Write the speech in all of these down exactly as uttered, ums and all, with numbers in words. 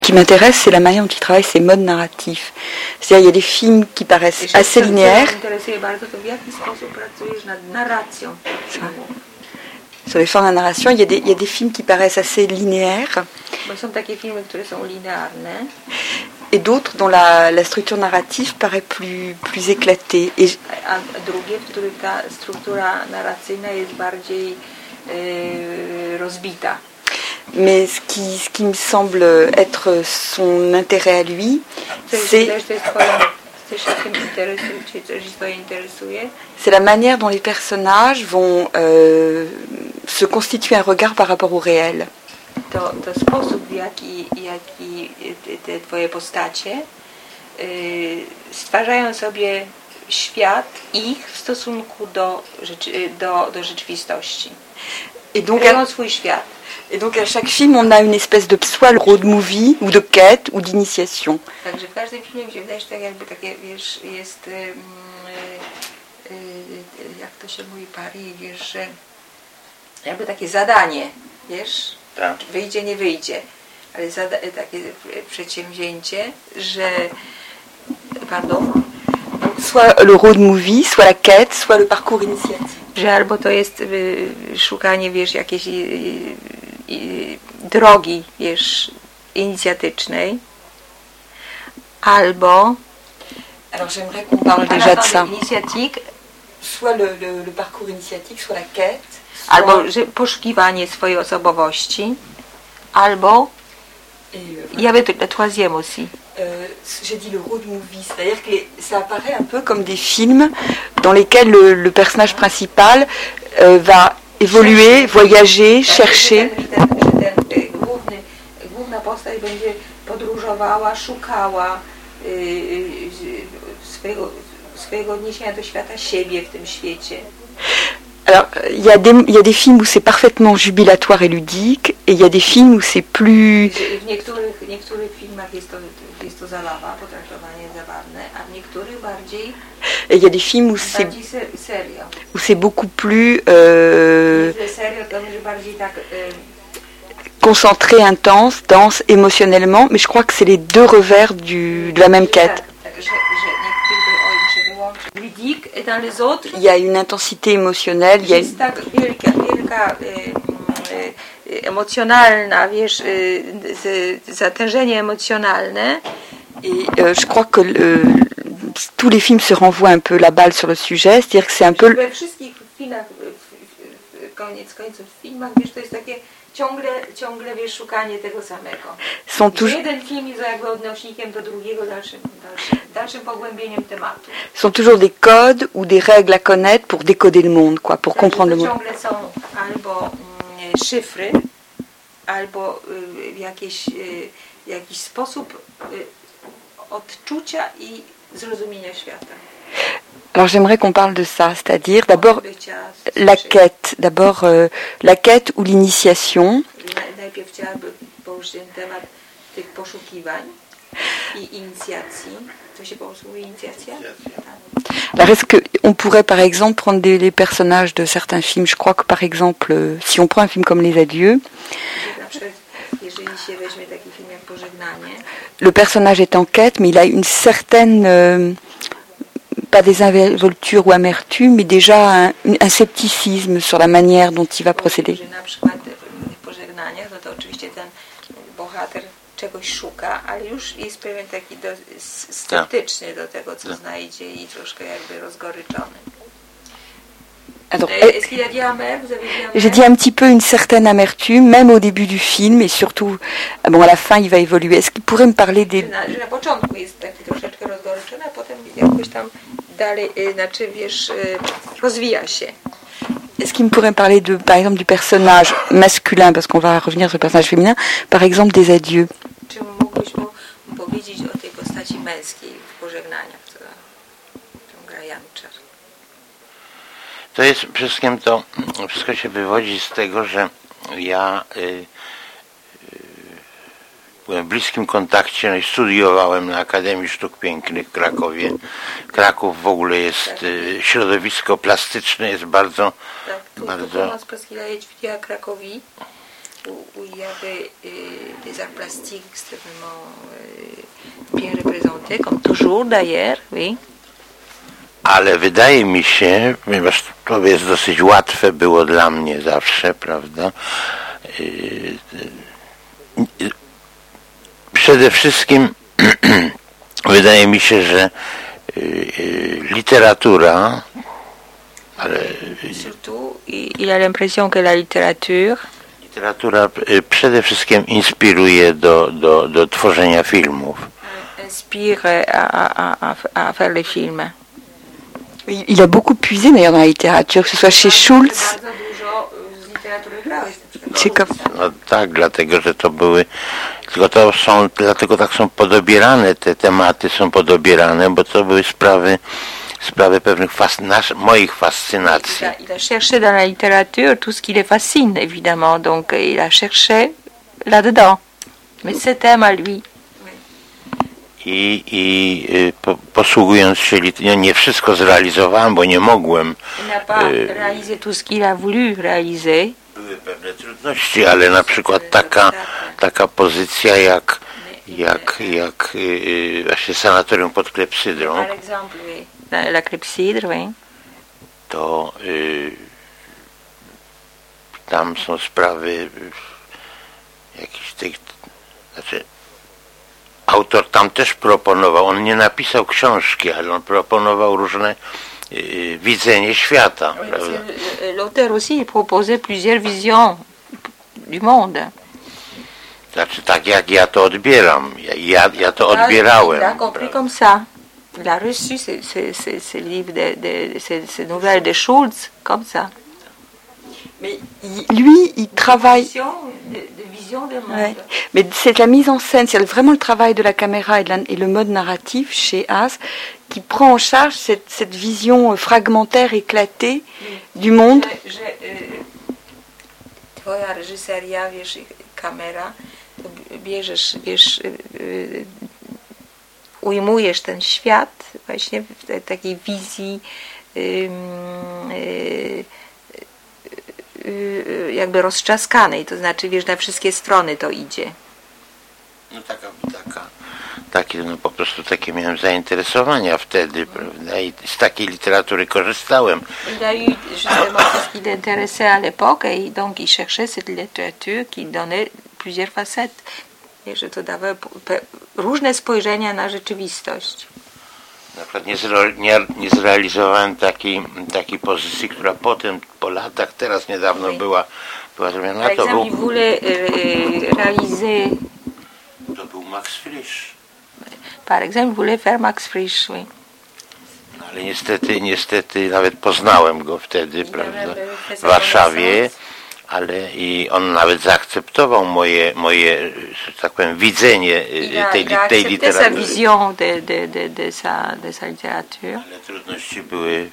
Ce qui m'intéresse, c'est la manière dont il travaille ses modes narratifs. C'est-à-dire, il y a des films qui paraissent assez linéaires. Sur les formes de narration, il y, a des, il y a des films qui paraissent assez linéaires. Et d'autres dont la, la structure narrative paraît plus, plus éclatée. Et mais ce qui, ce qui me semble être son intérêt à lui, c'est, c'est la manière dont les personnages vont euh, se constituer un regard par rapport au réel. To, to sposób, w jaki, jaki te twoje postacie y, stwarzają sobie świat ich w stosunku do, rzeczy, do, do rzeczywistości. Et donc, à, swój świat. Et donc à chaque film, on a une espèce de soit le road movie, ou de quête, ou d'initiation. Także w każdym filmie mi się wydaje, że tak jakby takie, wiesz, jest, y, y, y, jak to się mówi, pari, wiesz, że jakby takie zadanie, wiesz, tak. Wyjdzie, nie wyjdzie, ale zada, takie przedsięwzięcie, że, pardon, soit le road movie, soit la quête, soit le parcours initiatique. Że albo to jest y, szukanie, wiesz, jakiejś y, y, drogi, wiesz, inicjatycznej, albo alors j'aimerais qu'on parle déjà de ça. Initiatique, soit le, le, le parcours initiatique, soit la quête. Albo że poszukiwanie swojej osobowości, albo il y avait la troisième aussi. Euh, j'ai dit le road movie, c'est-à-dire que les, ça apparaît un peu comme des films dans lesquels le, le personnage principal euh, va évoluer, voyager, chercher. Główna postać będzie podróżowała, szukała swojego, swojego odniesienia do świata, siebie w tym świecie. Alors, il y a des, il y a des films où c'est parfaitement jubilatoire et ludique, et il y a des films où c'est plus... W niektórych, niektórych filmach jest to, jest to zabawa, potraktowanie zabawne, a w niektórych bardziej... Et il y a des films où c'est, bardziej serio. Où c'est beaucoup plus... Euh, serio to będzie bardziej tak... concentré, intense, dense, émotionnellement, mais je crois que c'est les deux revers du, de la même quête. Il y a une intensité émotionnelle, il y a une... emocjonalna, wiesz, zatężenie emocjonalne. Et euh, je crois que le, tous les films se renvoient un peu la balle sur le sujet, c'est-à-dire que c'est un peu... We wszystkich filmach, koniec końców w filmach, wiesz, to jest takie ciągle, ciągle, wiesz, szukanie tego samego. Sont toujours... Jeden film jest jakby odnośnikiem do drugiego, dalszym, dalszym, dalszym pogłębieniem tematu. Sont toujours des codes ou des règles à connaître pour décoder le monde, quoi, pour tak, comprendre le monde. Ciągle są albo mm, szyfry, albo y, jakieś, y, jakiś sposób y, odczucia i zrozumienia świata. Alors j'aimerais qu'on parle de ça, c'est-à-dire d'abord la quête, d'abord euh, la quête ou l'initiation. Najpierw chciałabym poruszyć ten temat tych poszukiwań i inicjacji. Co się po polsku mówi inicjacja? Alors est-ce que on pourrait par exemple prendre des, les personnages de certains films, je crois que par exemple euh, si on prend un film comme Les Adieux, le personnage est en quête mais il a une certaine euh, pas désinvolture ou amertume, mais déjà un, un scepticisme sur la manière dont il va procéder. Czegoś szuka, ale już jest pewien taki do, sceptyczny do tego, co znajdzie i troszkę jakby rozgoryczony. Alors, Est-ce qu'il a dit amer? Vous avez dit amer? J'ai dit un petit peu une certaine amertume, même au début du film, et surtout, bon, à la fin, il va évoluer. Est-ce qu'il pourrait me parler des... Na, na początku jest taki troszeczkę rozgoryczony, a potem jakoś tam dalej, znaczy, wiesz, rozwija się. Est-ce qu'il me pourrait me parler, de, par exemple, du personnage masculin, parce qu'on va revenir sur le personnage féminin, par exemple, des Adieux? Czy mógłbyś mu powiedzieć o tej postaci męskiej w Pożegnaniach, która gra Janczar? To jest przede wszystkim to, wszystko się wywodzi z tego, że ja y, y, byłem w bliskim kontakcie, no i studiowałem na Akademii Sztuk Pięknych w Krakowie. Kraków w ogóle jest, y, środowisko plastyczne jest bardzo... Tak, tu, bardzo... tu pomoc Praskilajeć w Krakowie. où, où il y avait euh, des arts plastiques extrêmement euh, bien représentés, comme toujours d'ailleurs, oui. Ale wydaje mi się, ponieważ to jest dosyć łatwe było dla mnie zawsze, prawda? Przede wszystkim wydaje mi się, że literatura, ale surtout il a l'impression que la littérature literatura przede wszystkim inspiruje do, do, do tworzenia filmów. Inspire à, à, à faire les films. Il a beaucoup puisé d'ailleurs dans la littérature, que ce soit chez Schulz. Ciekawe. No tak, dlatego, że to były, tylko to są, dlatego tak są podobierane, te tematy są podobierane, bo to były sprawy, sprawy pewnych fascynacji, moich fascynacji. Il a cherché dans la littérature tout ce qui les fascine, évidemment, donc il a cherché là-dedans. Mais c'est thème à lui. I, i po, posługując się, no nie wszystko zrealizowałem, bo nie mogłem. Il n'a pas réalisé tout ce qu'il a voulu réaliser. Były pewne trudności, ale na przykład taka, taka pozycja jak, jak, jak yy, właśnie sanatorium pod klepsydrą, Par exemple, oui. La, la clepsydre, oui. to yy, tam są sprawy jakichś tych, znaczy autor tam też proponował, on nie napisał książki, ale on proponował różne y, widzenie świata. Oui, l'auteur aussi il proposait plusieurs visions du monde. Znaczy tak jak ja to odbieram, ja, ja, ja to odbierałem. Il a compris comme ça. Il a reçu ces, ces, ces, ces livres, de, de, ces, ces nouvelles de Schulz comme ça. Mais il, lui, il travaille. Vision, de, de vision du monde. Ouais. Mais c'est la mise en scène, c'est vraiment le travail de la caméra et, de la, et le mode narratif chez Haas qui prend en charge cette, cette vision fragmentaire, éclatée oui. du monde. Że, że, twoja reżyseria, wiesz, kamera, to bierzesz, wiesz, ujmujesz ten świat właśnie w takiej wizji jakby roztrzaskanej, to znaczy, wiesz, na wszystkie strony to idzie. No taka, taka, takie, no po prostu takie miałem zainteresowania wtedy, prawda, i z takiej literatury korzystałem. Il a eu justement ce qui l'intéressait à l'époque et donc il cherchait cette littérature qui donnait plusieurs facettes, et że to dawało różne spojrzenia na rzeczywistość. Na przykład nie, zre, nie, nie zrealizowałem takiej, takiej pozycji, która potem, po latach, teraz niedawno oui. była, była zrobiona. Par exemple, il voulait euh, réaliser... To był Max Frisch. Par exemple, il voulait faire Max Frisch, oui. No, ale niestety, niestety nawet poznałem go wtedy, prawda, w Warszawie, ale i on nawet zaakceptował moje, moje, że tak powiem, widzenie tej, tej literatury. Vision de, de, de, de, sa, de sa littérature. Ale trudności były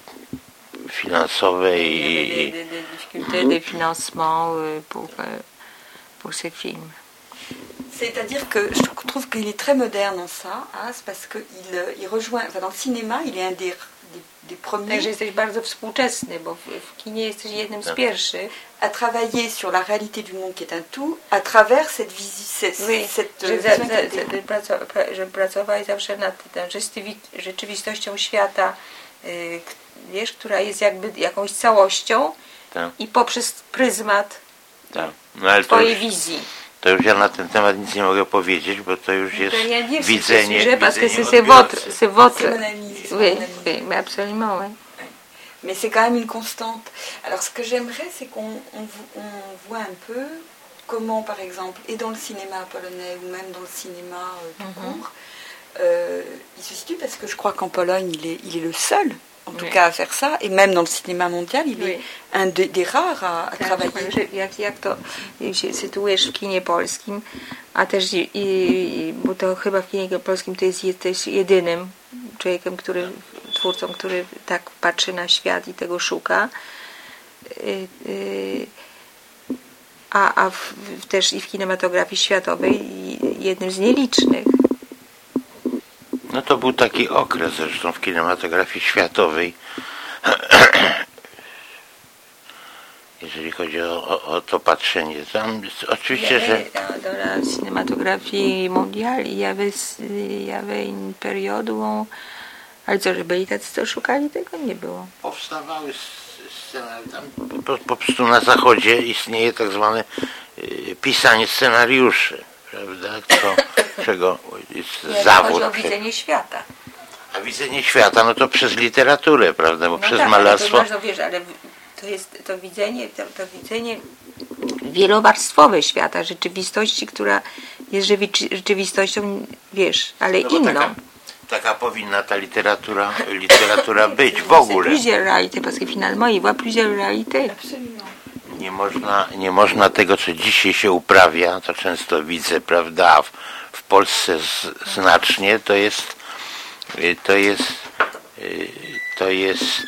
finansowe i... Des difficultés de financement pour, pour ces films. C'est-à-dire que je trouve qu'il est très moderne dans ça, Haas, parce qu'il il rejoint, enfin dans le cinéma, il est un des, des, des premiers. Także jesteś bardzo współczesny, bo w, w kinie jesteś jednym z pierwszych. À travailler sur la réalité du monde qui est un tout, à travers cette vision, cette, oui, cette że, za, za, za, że pracowałeś zawsze nad tą rzeczywistością świata, y, wiesz, która jest jakby jakąś całością tak. I poprzez pryzmat tak. No, ale twojej to już, wizji. To już ja na ten temat nic nie mogę powiedzieć, bo to już jest ja nie widzenie, sujet, parce que widzenie c'est votre, c'est votre. C'est oui, oui, mais absolument, oui. Mais c'est quand même une constante. Alors ce que j'aimerais, c'est qu'on on, on voit un peu comment, par exemple, et dans le cinéma polonais ou même dans le cinéma euh, tout mm-hmm. court, euh, il se situe parce que je crois qu'en Pologne, il est, il est le seul, en tout oui. cas, à faire ça. Et même dans le cinéma mondial, il oui. est un de, des rares à, à tak, travailler. Jak, jak to jak się sytuujesz w kinie polskim, a też i, i, bo to chyba w kinie polskim to jest, jesteś jedynym człowiekiem, który, twórcą, który tak patrzy na świat i tego szuka. Y, y, a a w, też i w kinematografii światowej jednym z nielicznych. No to był taki okres zresztą w kinematografii światowej. jeżeli chodzi o, o, o to patrzenie. Tam oczywiście, że... Dans la cinématographie mondiale, il y avait, il y avait une période où on... Ale co, że byli tacy, co szukali, tego nie było. Powstawały scenariusze. Po, po prostu na zachodzie istnieje tak zwane y, pisanie scenariuszy, prawda? To, czego jest nie, zawód. Chodzi o widzenie świata. A widzenie świata, no to przez literaturę, prawda? Bo No przez tak, malarstwo... Ale to, no, wiesz, ale to jest to widzenie, to, to widzenie wielowarstwowe świata, rzeczywistości, która jest rzeczywistością, wiesz, ale no inną. Taka, taka powinna ta literatura, literatura być w ogóle. Plusieurs réalités, parce que finalement, il voit plusieurs réalités. Nie można, nie można tego, co dzisiaj się uprawia, to często widzę, prawda, w, w Polsce z, znacznie, to jest, to jest, to jest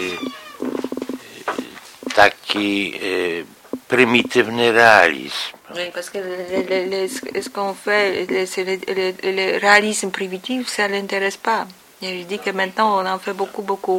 taki prymitywny realizm. Oui, parce que le, le, le, ce qu'on fait, le, le, le réalisme primitif, ça ne l'intéresse pas. Et je dis que maintenant, on en fait beaucoup, beaucoup.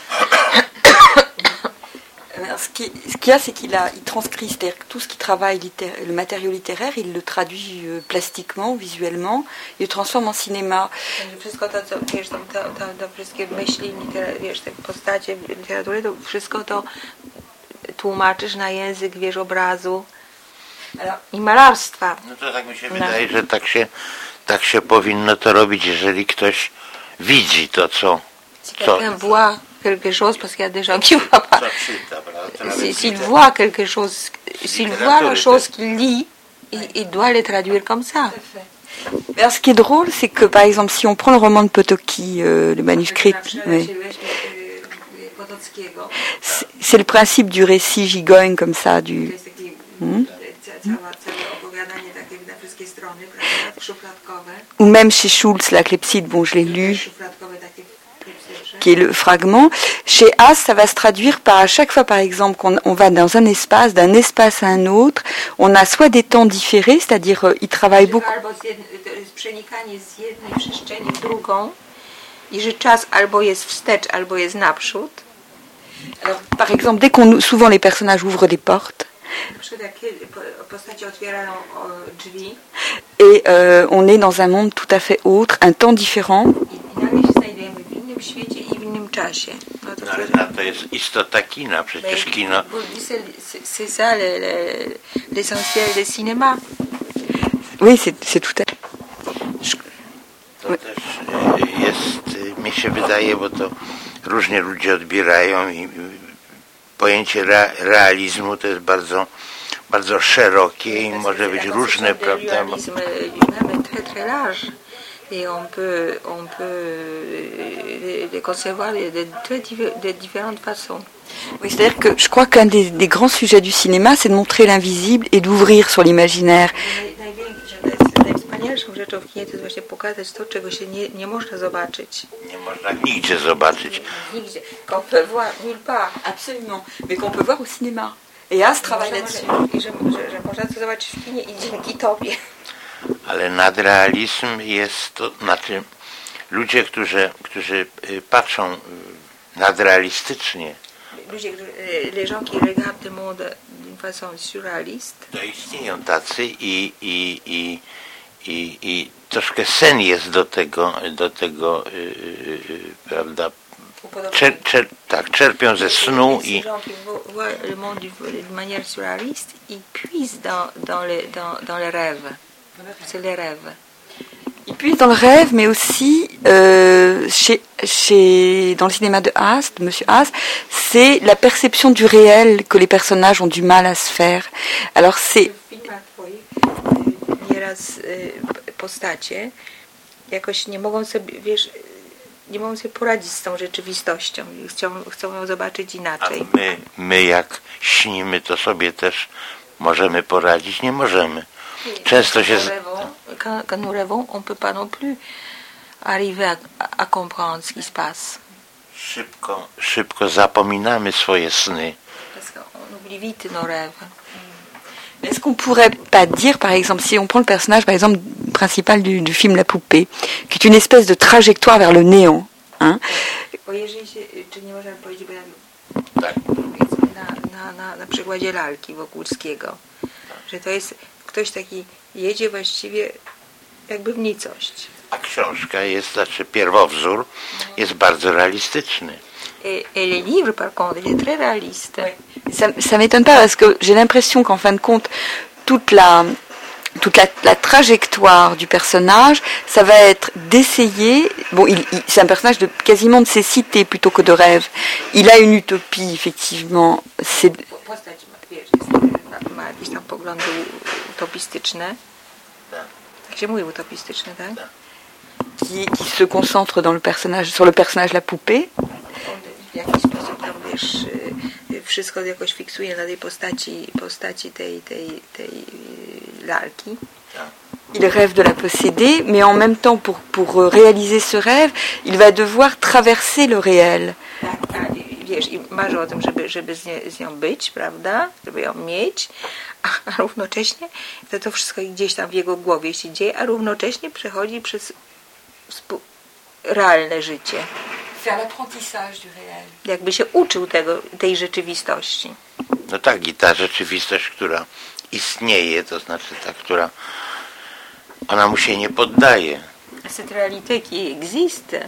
Alors, ce qu'il ce y a, c'est qu'il a, il transcrit, c'est-à-dire que tout ce qui travaille, littér- le matériau littéraire, il le traduit euh, plastiquement, visuellement, il le transforme en cinéma. Wszystko to, co, wiesz, to, to, to, to wszystkie myśli, wiesz, te postacie w literaturze, to wszystko to tłumaczysz na język, wiesz, obrazu i malarstwa. No to tak mi się wydaje, że tak się, tak się powinno to robić, jeżeli ktoś widzi to, co... co voit quelque chose, parce qu'il y a des gens qui voient pas. S'il voit quelque chose, s'il voit la chose qu'il lit, il, il doit le traduire comme ça. Alors, ce qui est drôle, c'est que, par exemple, si on prend le roman de Potocki, euh, le manuscrit... Oui. C'est, c'est le principe du récit gigogne comme ça, du... Hmm. Ou même chez Schulz, la clepsydre, bon, je l'ai lu, qui est le fragment. Chez Haas, ça va se traduire par, à chaque fois, par exemple, qu'on on va dans un espace, d'un espace à un autre, on a soit des temps différés, c'est-à-dire, euh, il travaille beaucoup... I że czas albo jest wstecz, albo jest naprzód. Alors, par exemple, dès qu'on, souvent les personnages ouvrent des portes, et euh, on est dans un monde tout à fait autre, un temps différent. No, ale to jest istota kina, przecież kino... C'est ça le, le, l'essentiel du cinéma. Oui, c'est, c'est tout à fait... To też jest, mi się wydaje, bo to różnie ludzie odbierają i pojęcie realizmu to jest bardzo, bardzo szerokie i może być różne, prawda? Et on peut, on peut les concevoir de très de différentes façons. Oui, c'est-à-dire que je crois qu'un des, des grands sujets du cinéma, c'est de montrer l'invisible et d'ouvrir sur l'imaginaire. Najważniejszą rzeczą w kinie to jest właśnie pokazać to, czego się nie, nie można zobaczyć. Nie można nigdzie zobaczyć. Nigdzie. Qu'on peut voir nulle part. Absolument. Mais qu'on peut voir au cinéma. Et As travaille là-dessus. I że, że, że można to zobaczyć w kinie i dzięki tobie. Ale nadrealizm jest to, znaczy ludzie, którzy, którzy patrzą nadrealistycznie. Ludzie, les gens qui regardent le monde d'une façon surréaliste. To istnieją tacy i, i, i, i, i troszkę sen jest do tego, do tego yy, yy, prawda, czer, czer, tak, czerpią ze snu i le monde de manière surréaliste, ils puisent dans, dans, le, dans, dans le rêve. C'est le rêve. Il puise dans le rêve, mais aussi euh, chez, chez, dans le cinéma de Haas, de Monsieur Haas, c'est la perception du réel que les personnages ont du mal à se faire. Alors c'est... Nieraz postacie jakoś nie mogą sobie, wiesz, nie mogą sobie poradzić z tą rzeczywistością i chcą, chcą ją zobaczyć inaczej. A my, my jak śnimy, to sobie też możemy poradzić? Nie możemy. Często się... Quand, quand nous rêvons, on ne peut pas non plus arriver à, à comprendre ce qui se passe. Szybko, szybko zapominamy swoje sny. Parce qu'on oublie vite nos rêves. Est-ce qu'on pourrait pas dire, par exemple, si on prend le personnage, par exemple, principal du, du film La Poupée, qui est une espèce de trajectoire vers le néant, hein? Bo jeżeli się, czy nie możemy powiedzieć, bo ja tak. powiedzmy na na, na, na przykładzie lalki Wokulskiego. Że to jest, ktoś taki jedzie właściwie jakby w nicość. A książka jest, znaczy pierwowzór jest bardzo realistyczny. Et, et les livres, par contre, il est très réaliste. Ça, ça m'étonne pas parce que j'ai l'impression qu'en fin de compte, toute la, toute la, la trajectoire du personnage, ça va être d'essayer. Bon, il, il, c'est un personnage de quasiment de cécité plutôt que de rêve. Il a une utopie, effectivement. C'est... Postać ma, wiesz, jest, ma jakieś tam poglądy utopistyczne. Tak się mówi, utopistyczne, tak? Qui, qui se concentre dans le personnage, sur le personnage la poupée. W jakiś sposób tam, wiesz, wszystko jakoś fiksuje na tej postaci, postaci tej, tej, tej lalki. Il rêve de la posséder, mais en même temps, pour, pour réaliser ce rêve, il va devoir traverser le réel. Wiesz, i marzy o tym, żeby, żeby z, nie, z nią być, prawda? Żeby ją mieć, a, a równocześnie to, to wszystko gdzieś tam w jego głowie się dzieje, a równocześnie przechodzi przez spu- realne życie. Faire l'apprentissage du réel. Jakby się uczył tego, tej rzeczywistości. No tak, i ta rzeczywistość, która istnieje, to znaczy ta, która ona mu się nie poddaje. Cette réalité qui existe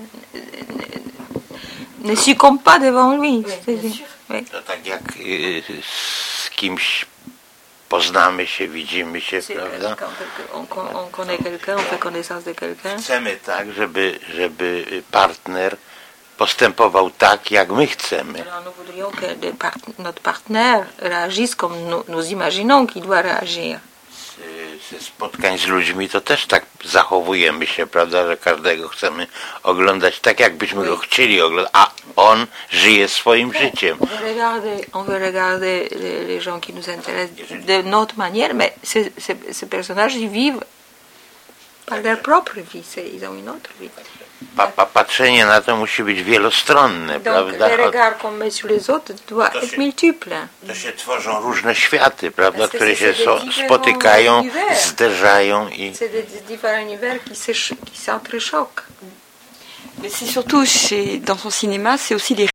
ne succombe pas devant lui. To tak jak y, z kimś poznamy się, widzimy się, prawda? On, on connaît quelqu'un, on fait connaissance de quelqu'un. Chcemy tak, żeby, żeby partner postępował tak, jak my chcemy. Alors nous voudrions que le part- notre partenaire réagisse comme nous, nous imaginons qu'il doit réagir. Ze spotkań z ludźmi to też tak zachowujemy się, prawda, że każdego chcemy oglądać tak, jakbyśmy go chcieli oglądać, a on żyje swoim życiem. On veut regarder, on veut regarder les, les gens qui nous intéressent de notre manière, mais ces, ces, ces personnages ils vivent par leur propre vie, c'est- ils ont une autre vie. Pa, pa, patrzenie na to musi być wielostronne, Donc prawda? le regard qu'on met sur les autres doit To être się- multiple. To się tworzą różne światy, prawda, Parce que które c'est się des so, différents spotykają, univers. zderzają i C'est des, des différents univers qui se- qui s'entrechoquent. Mais c'est surtout chez, dans son cinéma, c'est aussi les